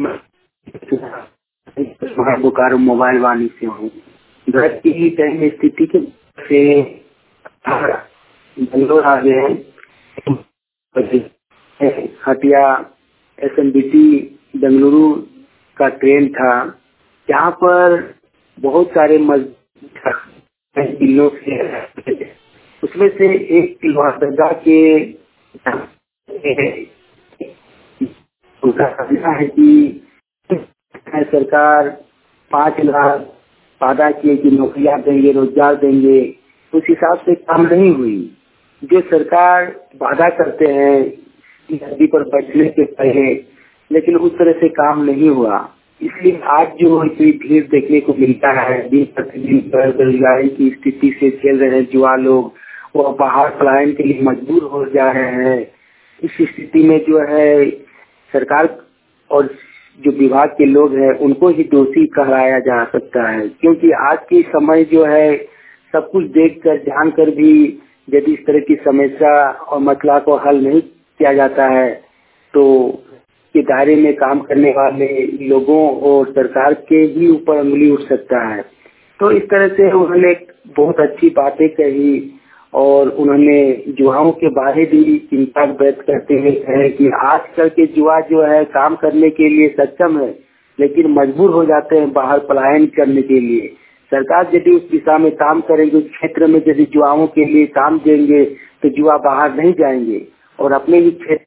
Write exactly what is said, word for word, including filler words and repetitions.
मैं बोकारो मोबाइल वाली से हूँ। घर की ही कहीं स्थिति के से बेंगलोर आ गए हैं। Hatia S M B T Bengaluru का ट्रेन था, जहाँ पर बहुत सारे मजदूर से उसमें से एक लोहरदगा के उनका कहना है कि सरकार पाँच लाख वादा किए कि नौकरियां देंगे, रोजगार देंगे, उस हिसाब से काम नहीं हुई। जो सरकार वादा करते हैं नदी पर बैठने के पहले, लेकिन उस तरह से काम नहीं हुआ। इसलिए आज जो इतनी भीड़ देखने को मिलता है, दिन प्रतिदिन बेरोजगारी की स्थिति से झेल रहे हैं युवा लोग, वो बाहर पलायन के लिए मजबूर हो जा रहे हैं। इस स्थिति में जो है सरकार और जो विभाग के लोग हैं उनको ही दोषी कहलाया जा सकता है, क्योंकि आज की समय जो है सब कुछ देखकर जानकर भी यदि इस तरह की समस्या और मसला को हल नहीं किया जाता है तो के दायरे में काम करने वाले लोगों और सरकार के ही ऊपर उंगली उठ सकता है। तो इस तरह से उन्होंने बहुत अच्छी बातें कही और उन्होंने युवाओं के बारे भी चिंता व्यक्त करते हुए कहे कि आजकल के युवा जो है काम करने के लिए सक्षम है, लेकिन मजबूर हो जाते हैं बाहर पलायन करने के लिए। सरकार यदि उस दिशा में काम करेंगे, उस क्षेत्र में यदि युवाओं के लिए काम देंगे तो युवा बाहर नहीं जाएंगे और अपने ही क्षेत्र